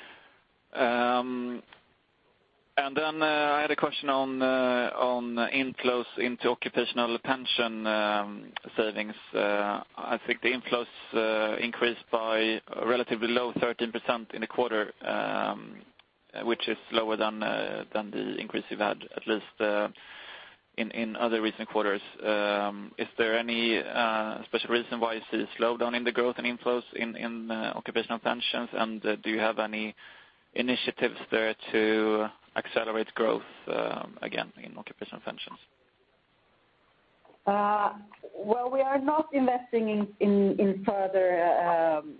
F: Um, and then uh, I had a question on uh, on inflows into occupational pension um, savings. Uh, I think the inflows uh, increased by a relatively low thirteen percent in the quarter. Um, which is lower than uh, than the increase you've had, at least uh, in in other recent quarters. Um, is there any uh, special reason why you see a slowdown in the growth and inflows in in uh, occupational pensions? And uh, do you have any initiatives there to accelerate growth uh, again in occupational pensions?
B: Uh, well, we are not investing in in, in further. Um,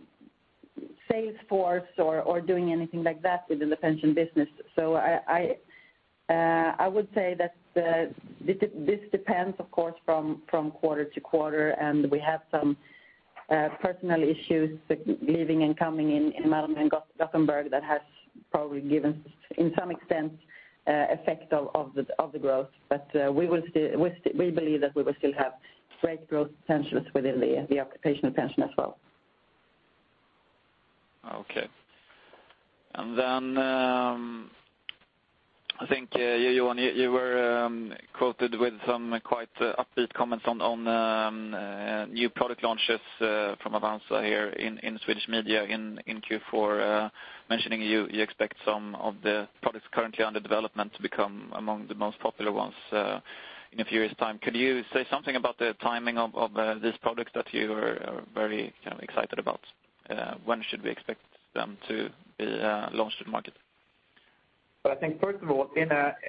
B: sales force or, or doing anything like that within the pension business. So I, I Uh, I would say that uh, this, this depends, of course, from, from quarter to quarter, and we have some uh, personal issues leaving and coming in, in Malmö and Gothenburg that has probably given, in some extent, uh, effect of, of, the, of the growth. But uh, we, will still, we, st we believe that we will still have great growth potentials within the, the occupational pension as well.
F: Okay. And then um, I think uh, you, Johan, you, you were um, quoted with some quite uh, upbeat comments on, on um, uh, new product launches uh, from Avanza here in, in Swedish media in, in Q four, uh, mentioning you, you expect some of the products currently under development to become among the most popular ones uh, in a few years' time. Could you say something about the timing of, of uh, these products that you are, are very kind of excited about? Uh, when should we expect them to be uh, launched to the market?
A: But I think, first of all, in a,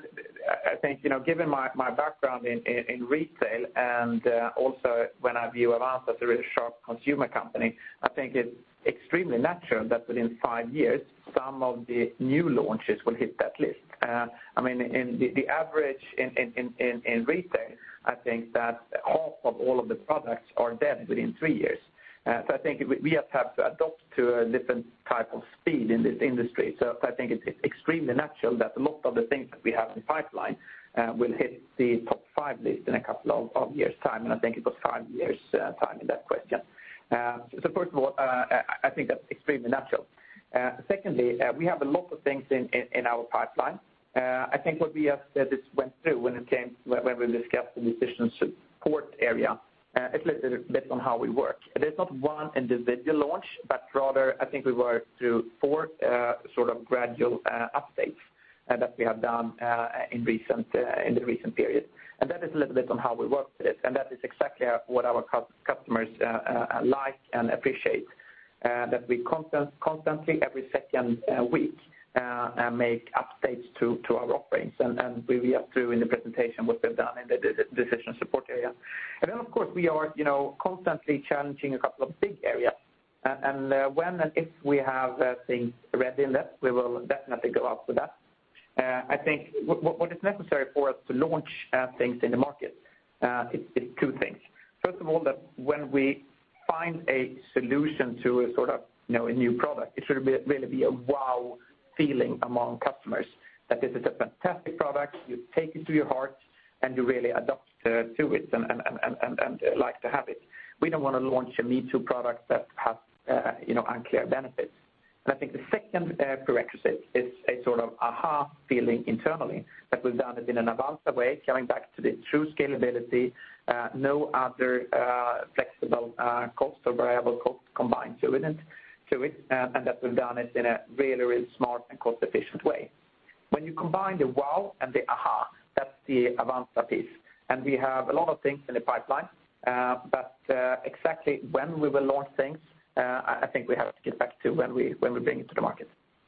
A: I think, you know, given my, my background in, in, in retail and uh, also when I view Avanza as a really sharp consumer company, I think it's extremely natural that within five years, some of the new launches will hit that list. Uh, I mean, in the, the average in, in, in, in retail, I think that half of all of the products are dead within three years. Uh, so I think we, we just have to adopt to a different type of speed in this industry. So I think it's, it's extremely natural that a lot of the things that we have in pipeline uh, will hit the top five list in a couple of, of years' time. And I think it was five years' uh, time in that question. Uh, so first of all, uh, I think that's extremely natural. Uh, secondly, uh, we have a lot of things in, in, in our pipeline. Uh, I think what we just uh, this went through when it came when we discussed the decision support area. Uh, it's a little bit on how we work. There's not one individual launch, but rather I think we work through four uh, sort of gradual uh, updates uh, that we have done uh, in recent uh, in the recent period. And that is a little bit on how we work with it, and that is exactly what our customers uh, uh, like and appreciate. Uh, that we constant, constantly, every second uh, week, uh, uh, make updates to, to our offerings, and, and we have through in the presentation what we've done in the, the decision support area. And then, of course, we are, you know, constantly challenging a couple of big areas. Uh, and uh, when and if we have uh, things ready in that, we will definitely go out with that. Uh, I think w what is necessary for us to launch uh, things in the market uh, is, is two things. First of all, that when we find a solution to a sort of, you know, a new product, it should be, really be a wow feeling among customers that this is a fantastic product, you take it to your heart, and you really adopt uh, to it and, and, and, and, and uh, like to have it. We don't want to launch a Me Too product that has, uh, you know, unclear benefits. And I think the second uh, prerequisite is a sort of aha feeling internally, that we've done it in an Avanza way, coming back to the true scalability, uh, no other uh, flexible uh, cost or variable cost combined to it, to it uh, and that we've done it in a really, really smart and cost-efficient way. When you combine the wow and the aha, that's the Avanza piece. And we have a lot of things in the pipeline, uh, but uh, exactly when we will launch things, Uh, I think we have to get back to when we when we bring it to the market.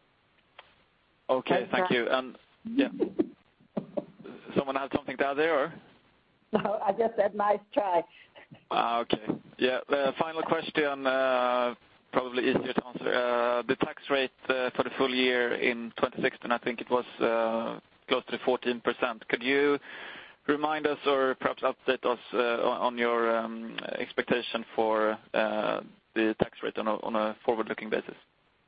F: Okay, thank you. And yeah, someone had something to add there, or?
B: No, I just said nice try.
F: Ah, okay. Yeah. The final question, uh, probably easier to answer. Uh, the tax rate uh, for the full year in twenty sixteen, I think it was uh, close to fourteen percent. Could you remind us, or perhaps update us uh, on, on your um, expectation for uh, the tax rate on a, on a forward-looking basis?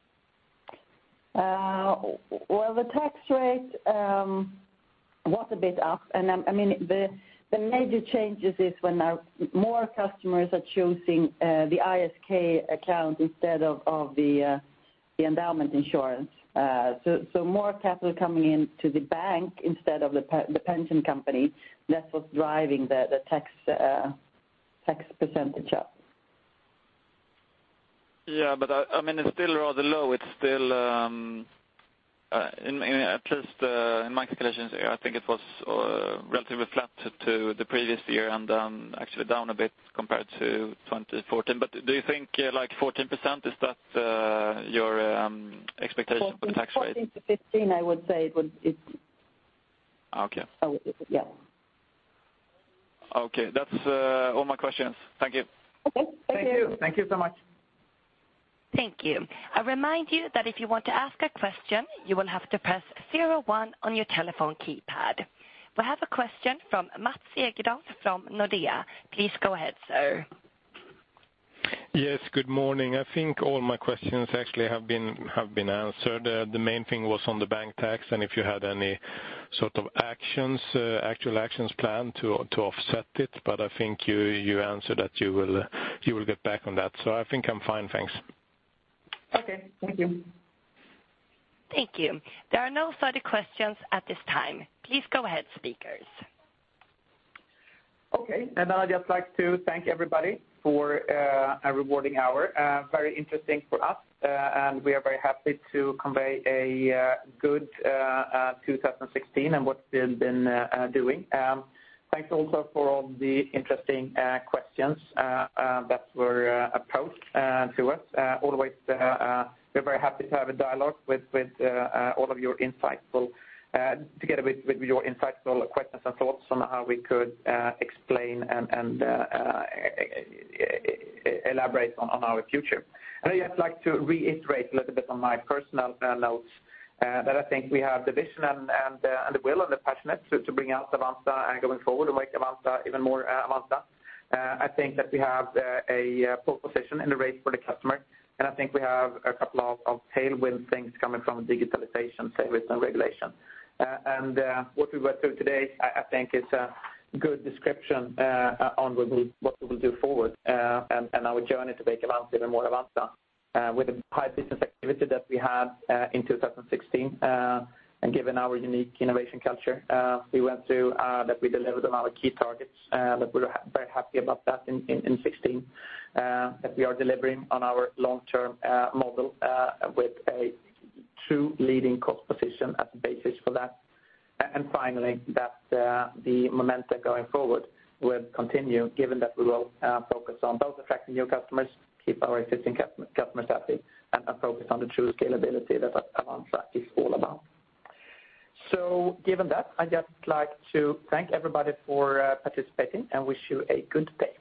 B: Uh, well, the tax rate um, was a bit up, and um, I mean the the major changes is when our, more customers are choosing uh, the I S K account instead of of the uh, the endowment insurance. Uh, so so more capital coming in to the bank instead of the pe the pension company. That's what's driving the the tax uh, tax percentage up.
F: Yeah, but I, I mean, it's still rather low. It's still, um, uh, in, in, at least uh, in my calculations, I think it was uh, relatively flat to, to the previous year, and um, actually down a bit compared to twenty fourteen. But do you think uh, like fourteen percent, is that uh, your um, expectation
B: fourteen,
F: for the tax rate?
B: fourteen to fifteen, I would say it would. It,
F: okay.
B: Oh, yeah.
F: Okay, that's uh, all my questions. Thank you.
B: Okay, thank,
A: thank
B: you.
A: you. Thank you so much.
C: Thank you. I remind you that if you want to ask a question, you will have to press zero one on your telephone keypad. We have a question from Mats Egedal from Nordea. Please go ahead, sir.
G: Yes, good morning. I think all my questions actually have been have been answered. Uh, the main thing was on the bank tax, and if you had any sort of actions, uh, actual actions planned to to offset it. But I think you you answered that you will uh, you will get back on that. So I think I'm fine. Thanks.
A: Okay, thank you.
C: Thank you. There are no further questions at this time. Please go ahead, speakers.
A: Okay, and I'd just like to thank everybody for uh, a rewarding hour. Uh, very interesting for us, uh, and we are very happy to convey a uh, good uh, uh, two thousand sixteen and what we've been uh, uh, doing. Um, thanks also for all the interesting uh, questions uh, uh, that were uh, posed uh, to us. Uh, always, uh, uh, we're very happy to have a dialogue with, with uh, uh, all of your insightful Uh, together with, with your insightful questions and thoughts on how we could uh, explain and, and uh, uh, elaborate on, on our future. And I'd just like to reiterate a little bit on my personal uh, notes uh, that I think we have the vision and, and, uh, and the will and the passionate to, to bring out Avanza uh, going forward and make Avanza even more uh, Avanza. Uh, I think that we have uh, a uh, pole position in the race for the customer. And I think we have a couple of, of tailwind things coming from digitalization, service, and regulation. Uh, and uh, what we went through today, I, I think, is a good description uh, on what, we'll, what we will do forward uh, and, and our journey to make Avanza even more Avanza. Uh, with the high business activity that we had uh, in two thousand sixteen, uh, and given our unique innovation culture, uh, we went through uh, that we delivered on our key targets, uh, that we were ha- very happy about that in, in, in sixteen, uh, that we are delivering on our long-term uh, model uh, with a true leading cost position as a basis for that. And finally, that uh, the momentum going forward will continue, given that we will uh, focus on both attracting new customers, keep our existing customers happy, and, and focus on the true scalability that Avanza is all about. So given that, I'd just like to thank everybody for uh, participating and wish you a good day.